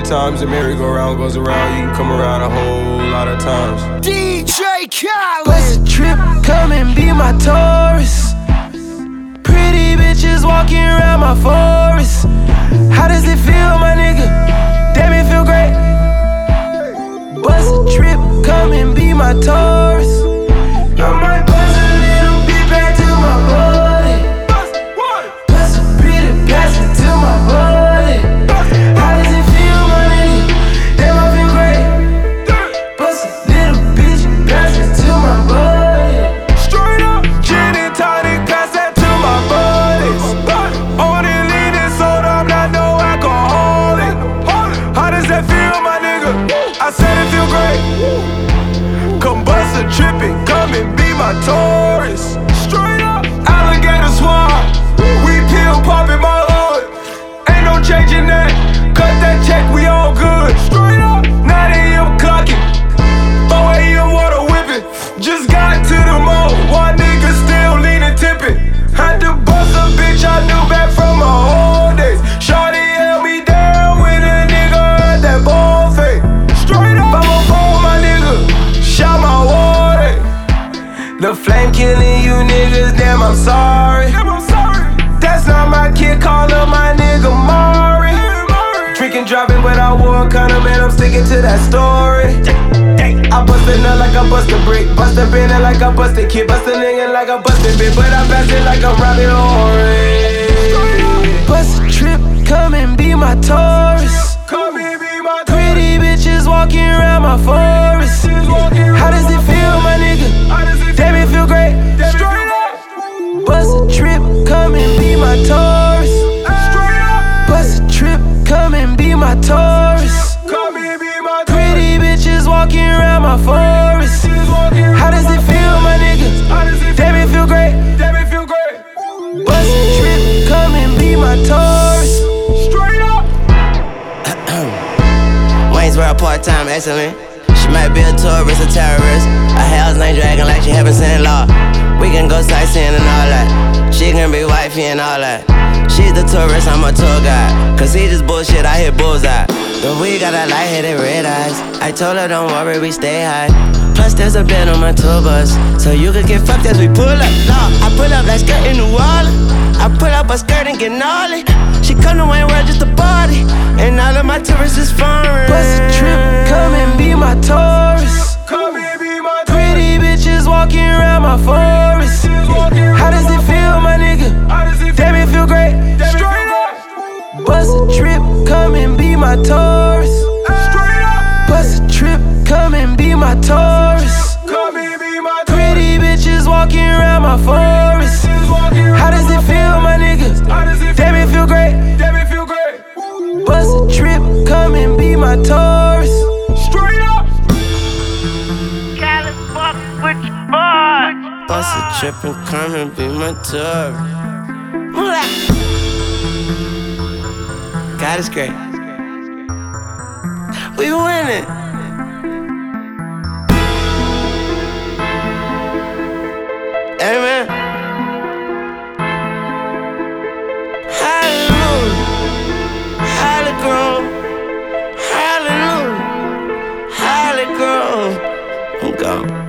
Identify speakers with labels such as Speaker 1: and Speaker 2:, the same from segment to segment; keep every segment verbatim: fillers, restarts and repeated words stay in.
Speaker 1: times the merry-go-round goes around, you can come around a whole lot of times.
Speaker 2: D J Khaled.
Speaker 3: Bust a trip, come and be my tourist. Pretty bitches walking around my forest. How does it feel, my nigga? Damn, it feel great. Bust a trip, come and be my tourist. I might bust a little bit back to my body. Bust a pretty bastard to my body. How does it feel, my nigga? Damn, I feel great. Bust a little bitch bastard to my body.
Speaker 1: Straight up, gin and tonic, pass that to my buddies. Only leaning soda, I'm not no alcoholic. How does that feel, my nigga? I said it feel great. Come bust a trippin', come and be my tourist. Straight up, alligator swamp. We pill poppin' my hood. Ain't no changing that. Cut that check, we all good. Straight up, nine a m clockin'. four a m water whippin'. Just got to the mall. One nigga still leanin' tippin'. Had to bust a bitch I knew back from my old days. Shawty held me down when a nigga had that ball fake. Straight up, I'm a ball, my nigga. Shot my water. The flame killing you niggas, damn, I'm sorry. That's not my kid, call up my nigga Mari. Drinking, driving, but I wore a condom, man, I'm sticking to that story. I bust a nut like I bust a brick. Bust a bend like I bust a kid. Bust a nigga like I bust a bit. But I pass it like I'm Robbie Orange.
Speaker 3: Bust a trip, come and be my tourist.
Speaker 1: Come and be my
Speaker 3: Pretty bitches walking around my forest. How does it feel, my nigga? Damn, it feel great.
Speaker 1: Straight up,
Speaker 3: Bust a trip, come and be my tourist.
Speaker 1: straight up.
Speaker 3: Bust a trip, come and be my tourist.
Speaker 1: Come and be my
Speaker 3: Pretty bitches walking around my forest. How does it feel, my nigga? Damn, it feel great.
Speaker 1: Damn, it feel great.
Speaker 3: Bust a trip, come and be my tourist.
Speaker 1: Straight up.
Speaker 4: Waynesboro part-time excellent. She might be a tourist, a terrorist. A house named Dragon like she haven't seen law. We can go sightseeing and all that. She can be wifey and all that. She's the tourist, I'm a tour guide. Cause he just bullshit, I hit bullseye. But we got a light-headed red eyes. I told her don't worry, we stay high. Plus there's a bed on my tour bus, so you could get fucked as we pull up. No, I pull up like skirt in New Orleans. I pull up a skirt and get gnarly. She come to Wayne World just to party, and all of my tourists is foreign.
Speaker 3: Bust a trip, come and be my tourist.
Speaker 1: Come and be my
Speaker 3: Pretty bitches walking around my forest. How does it feel, my nigga? Damn, it feel great.
Speaker 1: Straight up,
Speaker 3: Bust a trip, come and be my tourist.
Speaker 1: straight up.
Speaker 3: Bust a trip, come and be my tourist.
Speaker 1: Come and be my
Speaker 3: Pretty bitches walking around my forest. How does it feel, my nigga? Damn, it feel great.
Speaker 1: Damn, it feel great.
Speaker 3: Bust a trip, come and be my tourist.
Speaker 1: Straight up.
Speaker 4: Bust a trip and come and be my tour. God is great. We winning. Amen. Hallelujah. Hallelujah. Hallelujah. Hallelujah. I'm gone.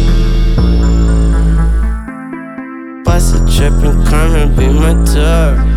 Speaker 4: Bust a trip and come and be my tour.